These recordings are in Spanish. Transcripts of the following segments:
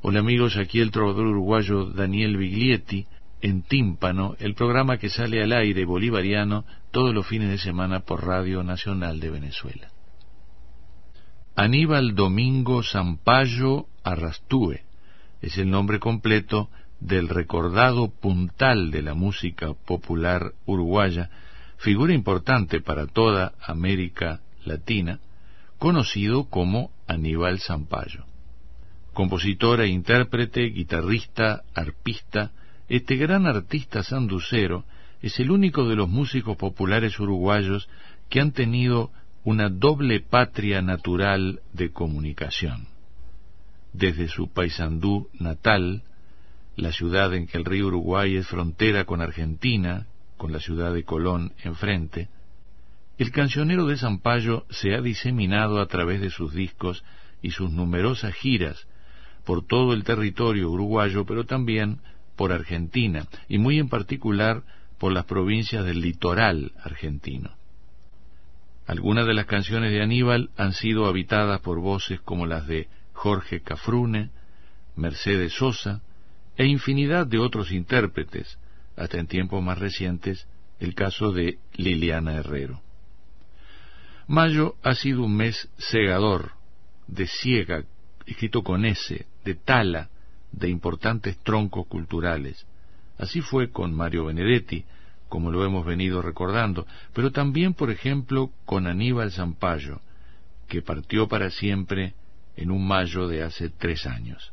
Hola amigos, aquí el trovador uruguayo Daniel Biglietti en Tímpano, el programa que sale al aire bolivariano todos los fines de semana por Radio Nacional de Venezuela. Aníbal Domingo Sampayo Arrastúe es el nombre completo del recordado puntal de la música popular uruguaya, figura importante para toda América Latina, conocido como Aníbal Sampayo. Compositor e intérprete, guitarrista, arpista, este gran artista sanducero es el único de los músicos populares uruguayos que han tenido una doble patria natural de comunicación. Desde su Paysandú natal, la ciudad en que el río Uruguay es frontera con Argentina, con la ciudad de Colón enfrente, el cancionero de Sampayo se ha diseminado a través de sus discos y sus numerosas giras por todo el territorio uruguayo, pero también por Argentina, y muy en particular por las provincias del litoral argentino. Algunas de las canciones de Aníbal han sido habitadas por voces como las de Jorge Cafrune, Mercedes Sosa e infinidad de otros intérpretes, hasta en tiempos más recientes el caso de Liliana Herrero. Mayo ha sido un mes segador, de siega, escrito con S, de tala, de importantes troncos culturales. Así fue con Mario Benedetti, como lo hemos venido recordando, pero también, por ejemplo, con Aníbal Sampayo, que partió para siempre en un mayo de hace 3 años.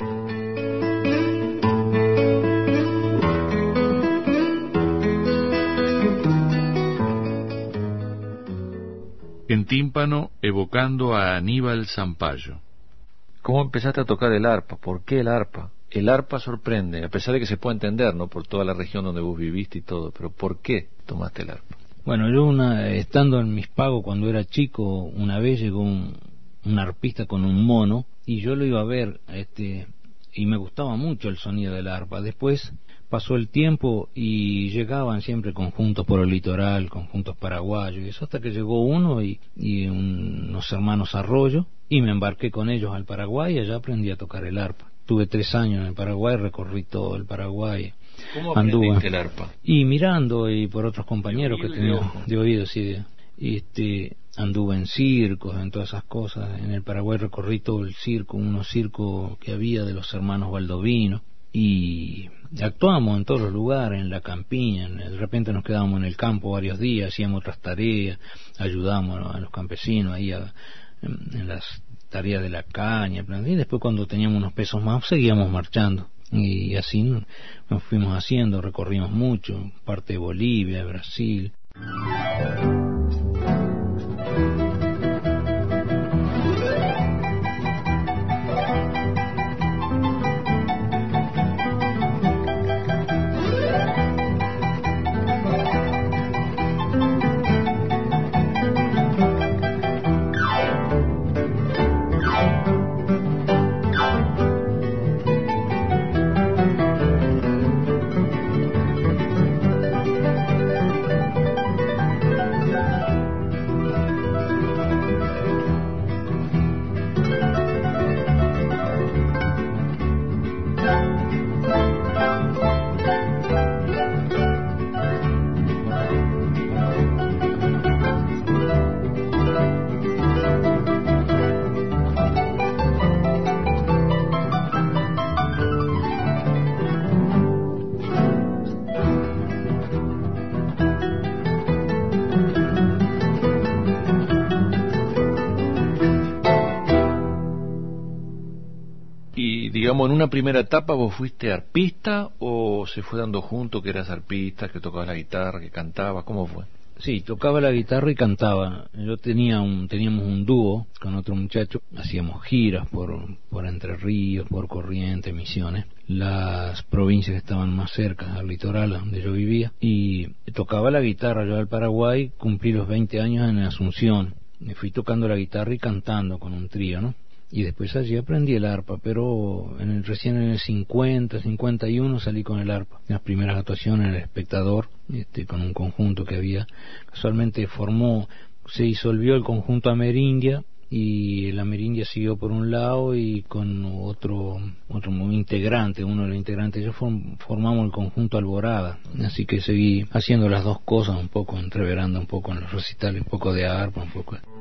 En Tímpano, evocando a Aníbal Sampayo. ¿Cómo empezaste a tocar el arpa? ¿Por qué el arpa? El arpa sorprende, a pesar de que se puede entender, ¿no?, por toda la región donde vos viviste y todo, pero ¿por qué tomaste el arpa? Bueno, yo estando en mis pagos cuando era chico, una vez llegó un arpista con un mono y yo lo iba a ver, y me gustaba mucho el sonido del arpa. Después pasó el tiempo y llegaban siempre conjuntos por el litoral, conjuntos paraguayos, y eso hasta que llegó uno y unos hermanos Arroyo, y me embarqué con ellos al Paraguay y allá aprendí a tocar el arpa. Tuve 3 años en el Paraguay, recorrí todo el Paraguay. ¿Cómo aprendiste el arpa? Y mirando, y por otros compañeros que tenía de oído, sí. Anduve en circos, en todas esas cosas. En el Paraguay recorrí todo el circo, unos circos que había de los hermanos Baldovino, y actuamos en todos los lugares, en la campiña. De repente nos quedábamos en el campo varios días, hacíamos otras tareas, ayudábamos a los campesinos ahí en las tareas de la caña, y después cuando teníamos unos pesos más seguíamos marchando, y así nos fuimos haciendo, recorrimos mucho, parte de Bolivia, Brasil. Digamos, en una primera etapa vos fuiste arpista, o se fue dando junto que eras arpista, que tocabas la guitarra, que cantabas, ¿cómo fue? Sí, tocaba la guitarra y cantaba. Yo teníamos un dúo con otro muchacho, hacíamos giras por Entre Ríos, por Corrientes, Misiones, las provincias que estaban más cerca al litoral donde yo vivía, y tocaba la guitarra. Yo al Paraguay cumplí los 20 años en Asunción, me fui tocando la guitarra y cantando con un trío, ¿no? Y después allí aprendí el arpa, pero recién en el 50, 51 salí con el arpa. En las primeras actuaciones en El Espectador, con un conjunto que había, casualmente se disolvió el conjunto Amerindia y la Amerindia siguió por un lado y con otro integrante, uno de los integrantes, yo formamos el conjunto Alborada, así que seguí haciendo las dos cosas un poco, entreverando un poco en los recitales, un poco de arpa, un poco de...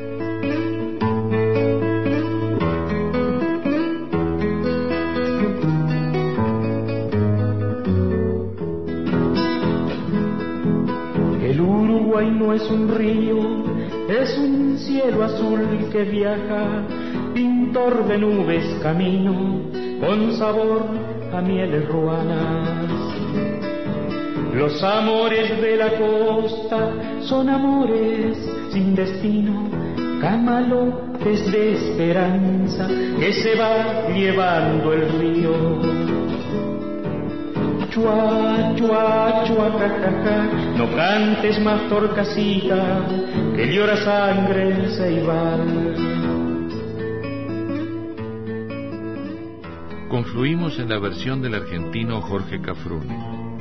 El Uruguay no es un río, es un cielo azul que viaja, pintor de nubes camino, con sabor a mieles ruanas. Los amores de la costa son amores sin destino, camalotes de esperanza que se va llevando el río. Chua, chua, chua, jajaja, no cantes más torcasita, que llora sangre el ceibal. Confluimos en la versión del argentino Jorge Cafrune.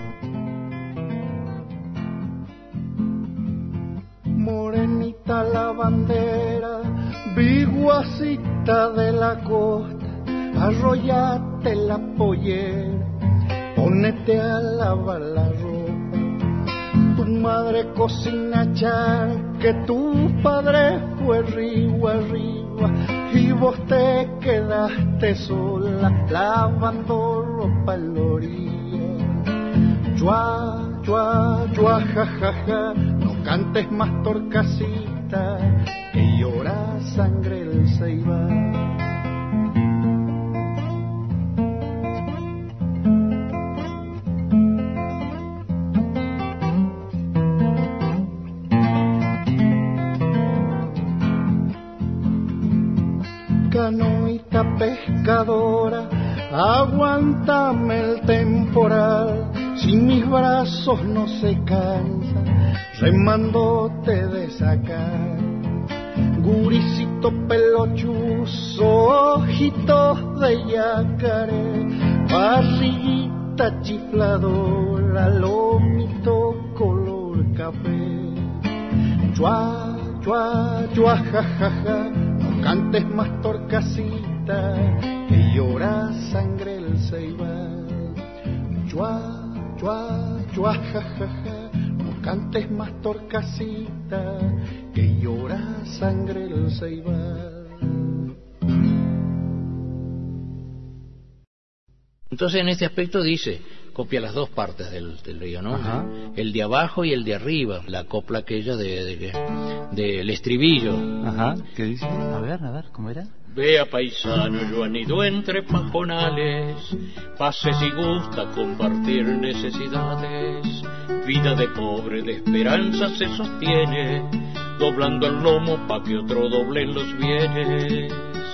Morenita la bandera, viguacita de la costa, arrollate la pollera, ponete a lavar la ropa. Tu madre cocina char, que tu padre fue río arriba, y vos te quedaste sola lavando ropa en la orilla. Chua, chua, chua, ja, ja, ja, no cantes más torcasita, que llora sangre el ceibal. Canoita pescadora, aguántame el temporal, si mis brazos no se cansan, remándote de sacar. Guricito pelochuzo, ojitos de yacaré, barriguita chifladora, lomito color café. Chua, chua, chua, ja, ja, ja, no cantes más torcasita, que llora sangre el ceibal. Chua, chua, chua, ja, ja, ja, no cantes más torcasita, que llora sangre el ceibal. Entonces en este aspecto dice, copia las dos partes del río, ¿no? Ajá. El de abajo y el de arriba, la copla aquella del estribillo. Ajá, ¿qué dice? A ver, ¿cómo era? Vea paisano, yo anido entre pajonales, pase si gusta compartir necesidades. Vida de pobre, de esperanza se sostiene, doblando el lomo pa' que otro doble los bienes.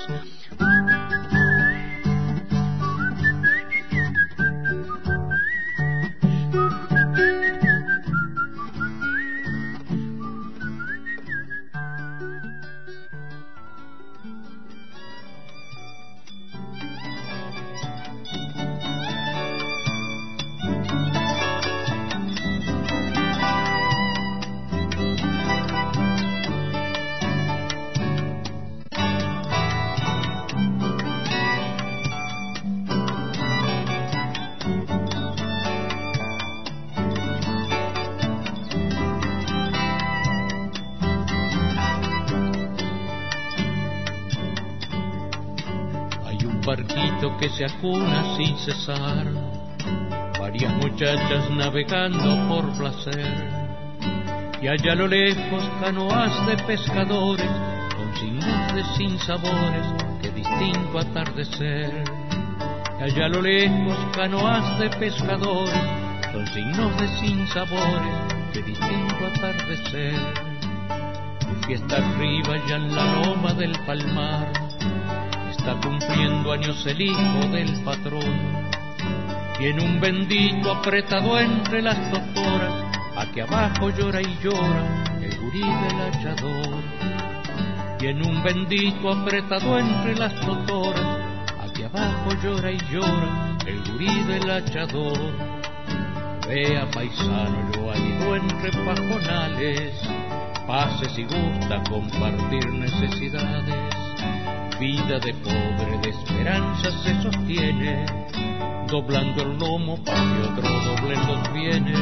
Barquito que se acuna sin cesar, varias muchachas navegando por placer, y allá a lo lejos canoas de pescadores, con signos de sinsabores, que distinto atardecer. Y allá a lo lejos canoas de pescadores, con signos de sinsabores, que distinto atardecer. Fiesta arriba ya en la loma del palmar, está cumpliendo años el hijo del patrón, y en un bendito apretado entre las totoras, aquí abajo llora y llora el gurí del hachador. Y en un bendito apretado entre las totoras, aquí abajo llora y llora el gurí del hachador. Vea paisano, yo anido entre pajonales, pase si gusta compartir necesidades. Vida de pobre, de esperanza se sostiene, doblando el lomo para que otro doble los bienes.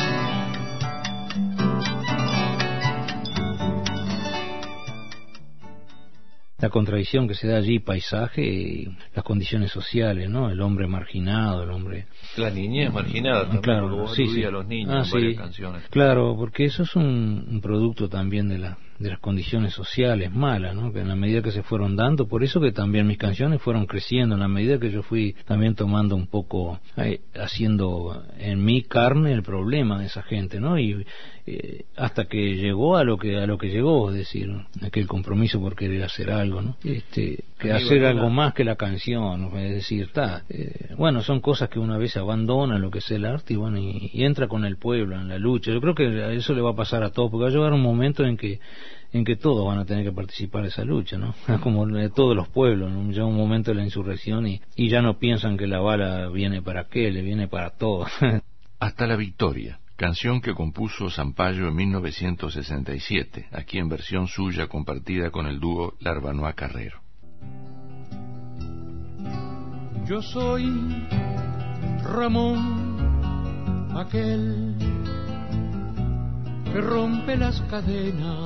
La contradicción que se da allí, paisaje y las condiciones sociales, ¿no? El hombre marginado, el hombre... La niñez marginada también, claro, vos sí. A los niños en varias canciones. Claro, porque eso es un producto también de las condiciones sociales malas, ¿no? Que en la medida que se fueron dando, por eso que también mis canciones fueron creciendo, en la medida que yo fui también tomando un poco, haciendo en mi carne el problema de esa gente, ¿no? Y hasta que llegó a lo que llegó, es decir, aquel compromiso por querer hacer algo, ¿no? Que hacer algo más que la canción, ¿no? Es decir, bueno, son cosas que una vez abandona lo que es el arte y bueno, y entra con el pueblo en la lucha. Yo creo que eso le va a pasar a todos, porque va a llegar un momento en que todos van a tener que participar de esa lucha, ¿no? Como de todos los pueblos, ¿no? Llega un momento de la insurrección y ya no piensan que la bala viene para qué, le viene para todos. Hasta la victoria, canción que compuso Sampaio en 1967, aquí en versión suya compartida con el dúo Larbanois Carrero. Yo soy Ramón, aquel que rompe las cadenas,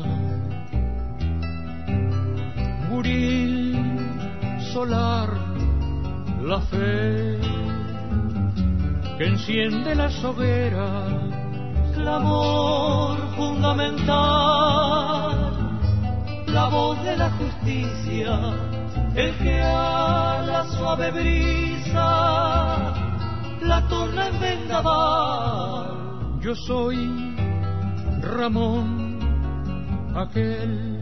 Buril, solar, la fe que enciende las hogueras, clamor fundamental, la voz de la justicia, el que a la suave brisa la torna en vendaval. Yo soy Ramón, aquel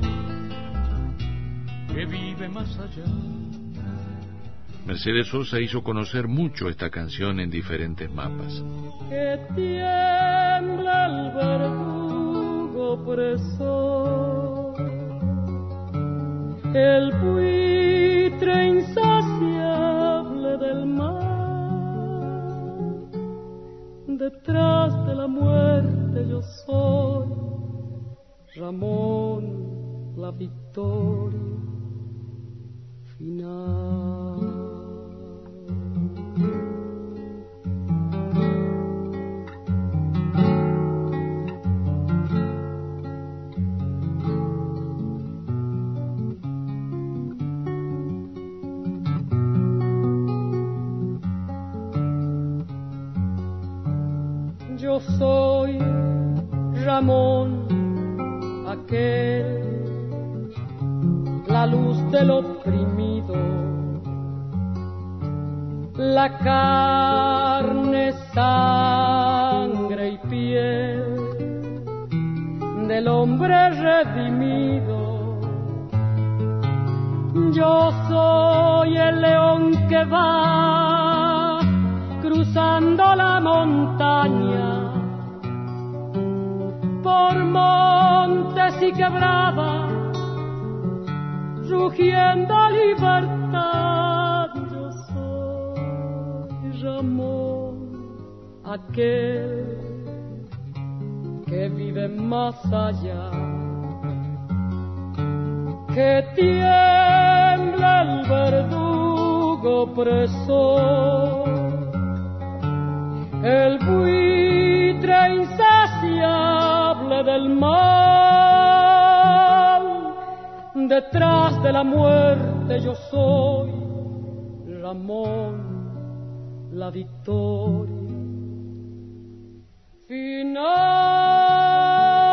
que vive más allá. Mercedes Sosa hizo conocer mucho esta canción en diferentes mapas. Que tiembla el verdugo opresor, el buitre insaciable del mar, detrás de la muerte yo soy Ramón, la victoria final. Yo soy Ramón, aquel, la luz del oprimido, la carne, sangre y piel del hombre redimido. Yo soy el león que va cruzando la montaña, por montes y quebradas, rugiendo libertad. Yo soy Ramón, aquel que vive más allá, que tiembla el verdugo opresor, el buitre insaciable del mal, detrás de la muerte yo soy Ramón, la victoria final.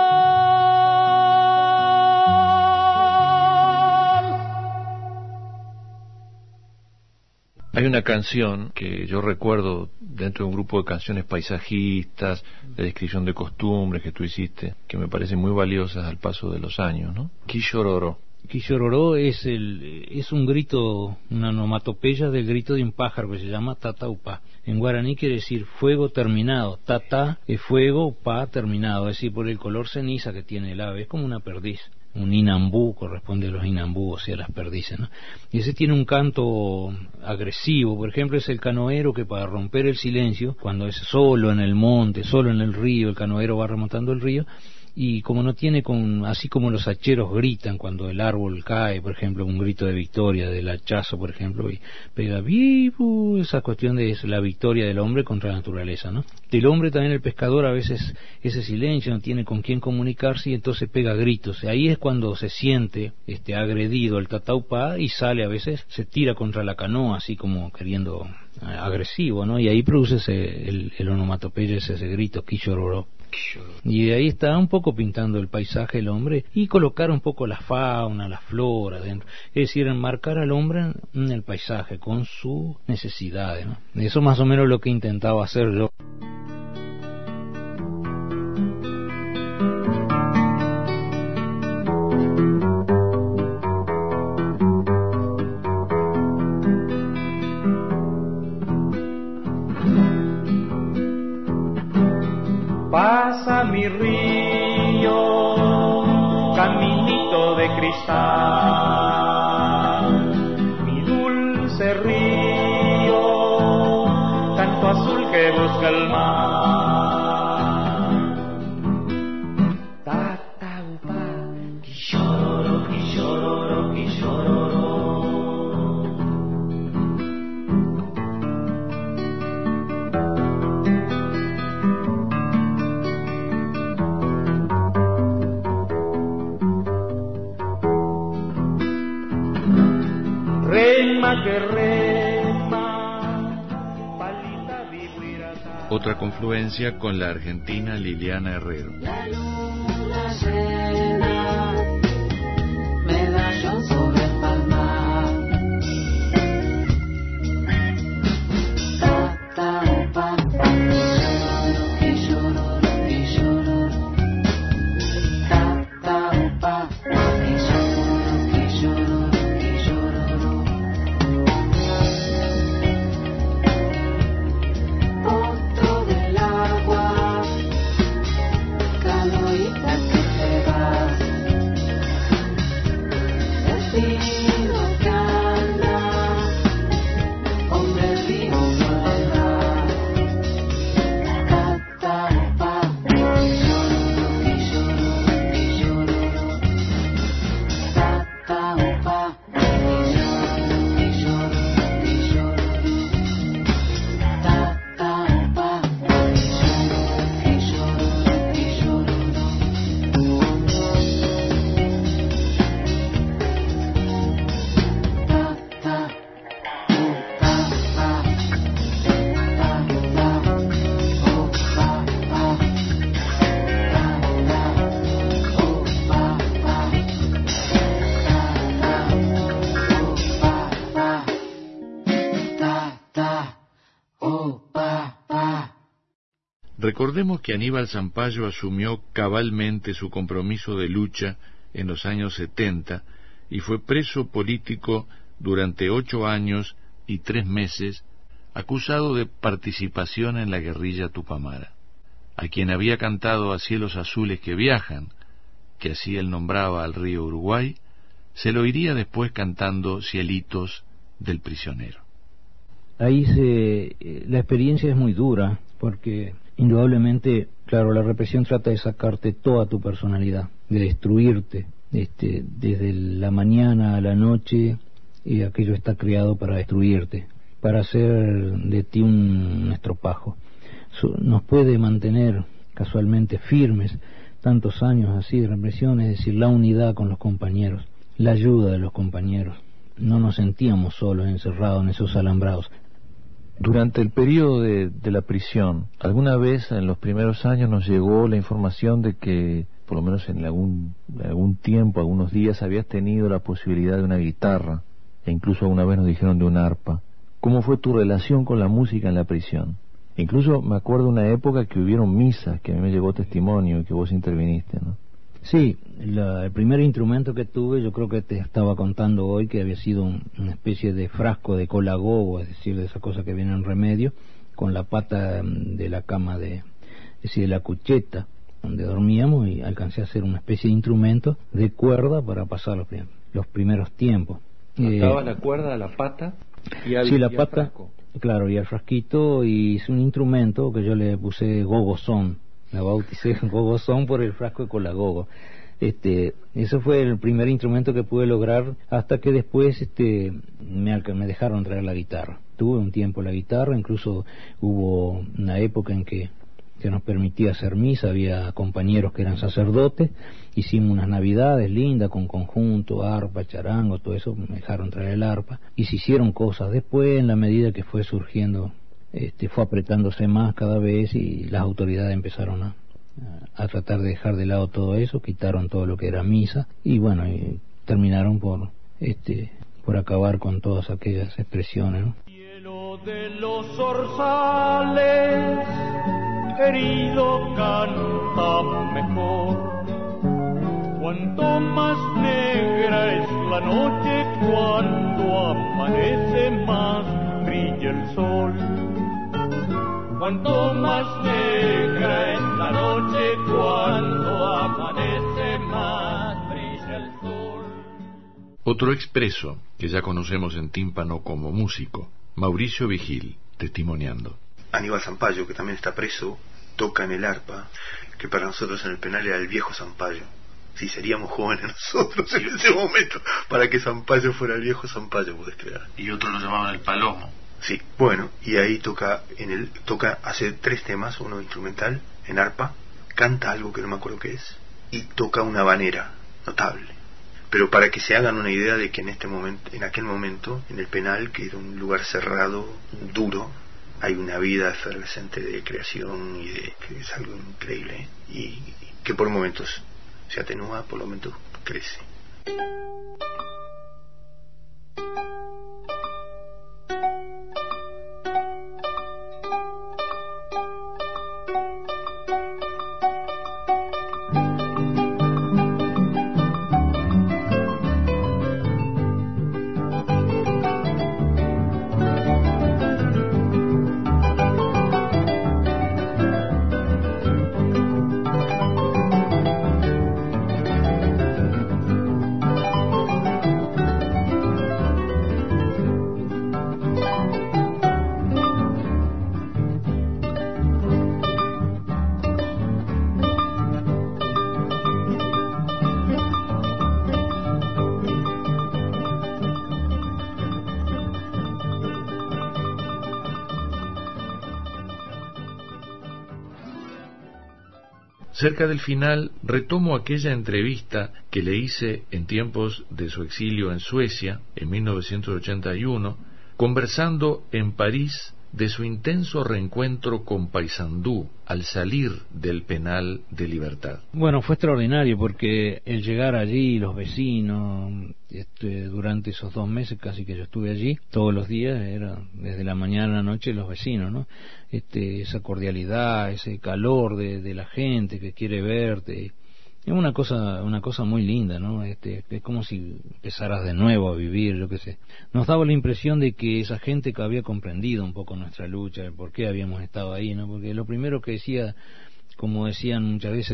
Hay una canción que yo recuerdo dentro de un grupo de canciones paisajistas, de descripción de costumbres que tú hiciste, que me parecen muy valiosas al paso de los años, ¿no? Quillororo. Quillororo es un grito, una onomatopeya del grito de un pájaro que se llama tataupá. En guaraní quiere decir fuego terminado. Tata es fuego, pa terminado, es decir, por el color ceniza que tiene el ave, es como una perdiz. Un inambú, corresponde a los inambú, o sea, las perdices, ¿no? Y ese tiene un canto agresivo. Por ejemplo, es el canoero que para romper el silencio, cuando es solo en el monte, solo en el río, el canoero va remontando el río, y como no tiene, así como los hacheros gritan cuando el árbol cae, por ejemplo, un grito de victoria del hachazo, por ejemplo, y pega vivo, esa cuestión de la victoria del hombre contra la naturaleza, ¿no? Del hombre también, el pescador, a veces ese silencio, no tiene con quién comunicarse y entonces pega gritos. Ahí es cuando se siente agredido el tataupá y sale, a veces se tira contra la canoa así como queriendo, agresivo, ¿no? Y ahí produce el onomatopeya, ese grito quillororo. Y de ahí está un poco pintando el paisaje el hombre y colocar un poco la fauna, la flora dentro, es decir, enmarcar al hombre en el paisaje con sus necesidades, ¿no? Eso más o menos lo que intentaba hacer yo. Pasa mi río, caminito de cristal, mi dulce río, tanto azul que busca el mar. Tataupa, quillororo, quillororo, quillororo. Que rema, palita vihuirata. Otra confluencia con la argentina Liliana Herrero. La luna llena, medallón sobre el palmar. Tataupa, quillororo, quillororo. Tataupa, quillororo, quillororo. Recordemos que Aníbal Zampayo asumió cabalmente su compromiso de lucha en los años 70 y fue preso político durante 8 años y 3 meses, acusado de participación en la guerrilla tupamara. A quien había cantado A cielos azules que viajan, que así él nombraba al río Uruguay, se lo oiría después cantando Cielitos del prisionero. Ahí la experiencia es muy dura, porque indudablemente, claro, la represión trata de sacarte toda tu personalidad, de destruirte, desde la mañana a la noche, y aquello está creado para destruirte, para hacer de ti un estropajo. Nos puede mantener casualmente firmes tantos años así de represión, es decir, la unidad con los compañeros, la ayuda de los compañeros. No nos sentíamos solos, encerrados en esos alambrados. Durante el periodo de la prisión, ¿alguna vez en los primeros años nos llegó la información de que, por lo menos en algún tiempo, algunos días, habías tenido la posibilidad de una guitarra, e incluso alguna vez nos dijeron de una arpa? ¿Cómo fue tu relación con la música en la prisión? Incluso me acuerdo una época que hubieron misas, que a mí me llegó testimonio y que vos interviniste, ¿no? Sí, el primer instrumento que tuve, yo creo que te estaba contando hoy, que había sido una especie de frasco de colagogo, es decir, de esa cosa que viene en remedio, con la pata de la cama, es decir, de la cucheta donde dormíamos, y alcancé a hacer una especie de instrumento de cuerda para pasar los primeros tiempos. ¿Atabas la cuerda a la pata y al, sí, la y pata, al frasco? Claro, y al frasquito, y hice un instrumento que yo le puse gogozón. La bauticé gogozón por el frasco de colagogo. Eso fue el primer instrumento que pude lograr, hasta que después me dejaron traer la guitarra. Tuve un tiempo la guitarra, incluso hubo una época en que nos permitía hacer misa, había compañeros que eran sacerdotes, hicimos unas navidades lindas con conjunto, arpa, charango, todo eso, me dejaron traer el arpa, y se hicieron cosas. Después, en la medida que fue surgiendo, fue apretándose más cada vez, y las autoridades empezaron a tratar de dejar de lado todo eso, quitaron todo lo que era misa, y bueno, y terminaron por acabar con todas aquellas expresiones, ¿no? Cielo de los orzales, querido, canta mejor. Cuanto más negra es la noche, cuando amanece más brilla el sol. Cuanto más negra es la noche, cuando amanece más brilla el sol. Otro expreso que ya conocemos en tímpano como músico, Mauricio Vigil, testimoniando. Aníbal Zampayo, que también está preso, toca en el arpa, que para nosotros en el penal era el viejo Zampayo. Si seríamos jóvenes nosotros en ese momento, para que Zampayo fuera el viejo Zampayo, podés creer. Y otros lo llamaban el Palomo. Sí, bueno, y ahí toca, hace 3 temas, uno instrumental, en arpa, canta algo que no me acuerdo qué es, y toca una habanera notable. Pero para que se hagan una idea de que en aquel momento, en el penal, que era un lugar cerrado, duro, hay una vida efervescente de creación y que es algo increíble, ¿eh? Y que por momentos se atenúa, por momentos crece. Cerca del final retomo aquella entrevista que le hice en tiempos de su exilio en Suecia, en 1981, conversando en París de su intenso reencuentro con Paysandú al salir del penal de Libertad. Bueno, fue extraordinario porque el llegar allí, los vecinos, durante esos 2 meses casi que yo estuve allí, todos los días, era desde la mañana a la noche los vecinos, ¿no? Esa cordialidad, ese calor de la gente que quiere verte, es una cosa muy linda, ¿no? Es como si empezaras de nuevo a vivir, yo qué sé. Nos daba la impresión de que esa gente que había comprendido un poco nuestra lucha, el por qué habíamos estado ahí, ¿no? Porque lo primero que decía, como decían muchas veces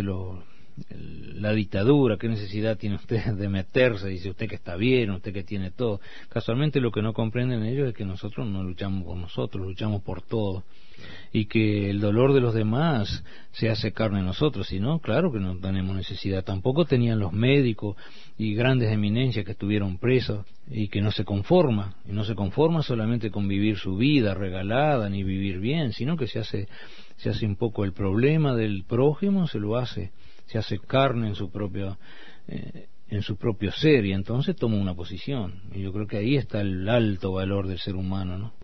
la dictadura, ¿qué necesidad tiene usted de meterse? Dice usted que está bien, usted que tiene todo. Casualmente lo que no comprenden ellos es que nosotros no luchamos por nosotros, luchamos por todo, y que el dolor de los demás se hace carne en nosotros. Si no, claro que no tenemos necesidad. Tampoco tenían los médicos y grandes eminencias que estuvieron presos y que no se conforma solamente con vivir su vida regalada ni vivir bien, sino que se hace un poco el problema del prójimo, se hace carne en su propio ser, y entonces toma una posición. Y yo creo que ahí está el alto valor del ser humano, ¿no?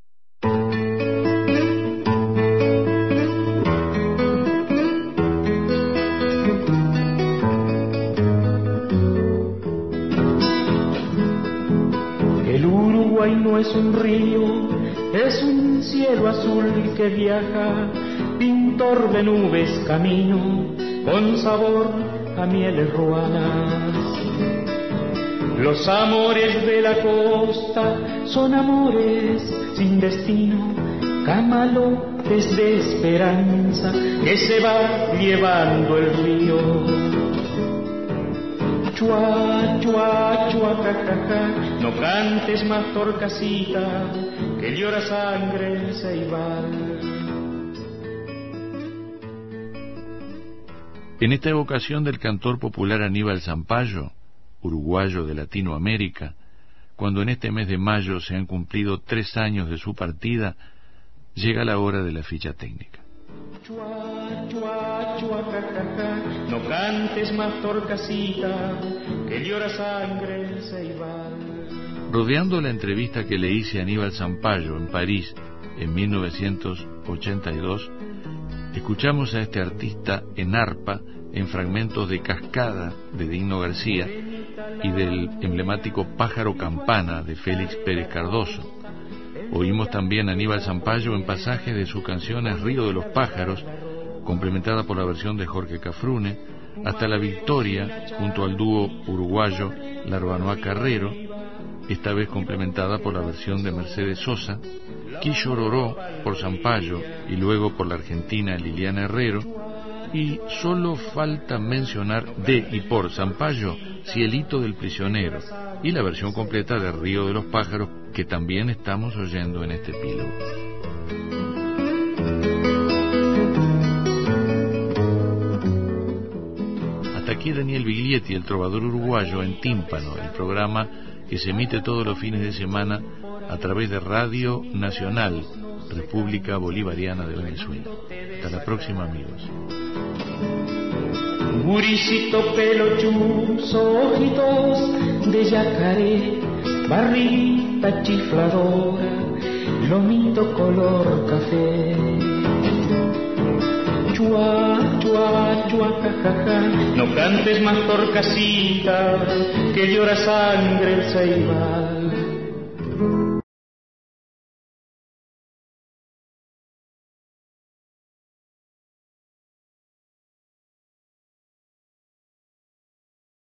El Uruguay no es un río, es un cielo azul que viaja, pintor de nubes camino, con sabor a mieles ruanas. Los amores de la costa son amores sin destino, camalotes de esperanza que se va llevando el río. Chua, chua, chua, jajaja, no cantes más torcasita, que llora sangre el ceibal. En esta evocación del cantor popular Aníbal Zampayo, uruguayo de Latinoamérica, cuando en este mes de mayo se han cumplido 3 años de su partida, llega la hora de la ficha técnica. Chua, chua, chua, ja, ja, ja. No cantes más torcasita, que llora sangre el ceibal. Rodeando la entrevista que le hice a Aníbal Zampayo en París en 1982, escuchamos a este artista en arpa en fragmentos de Cascada de Digno García y del emblemático Pájaro Campana de Félix Pérez Cardoso. Oímos también a Aníbal Zampayo en pasajes de sus canciones Río de los Pájaros, complementada por la versión de Jorge Cafrune, hasta La Victoria, junto al dúo uruguayo Larbanoa Carrero, esta vez complementada por la versión de Mercedes Sosa, Quillororó por Zampayo y luego por la argentina Liliana Herrero, y solo falta mencionar de y por Zampayo Cielito del Prisionero y la versión completa de Río de los Pájaros, que también estamos oyendo en este epílogo. Hasta aquí Daniel Biglietti, el trovador uruguayo, en Tímpano, el programa que se emite todos los fines de semana a través de Radio Nacional, República Bolivariana de Venezuela. Hasta la próxima, amigos. Guricito pelo chuzo, ojitos de yacaré, barriguita chifladora, lomito color café. Chua, chua, chua, ja, ja, ja. No cantes más torcasita, que llora sangre el ceibal.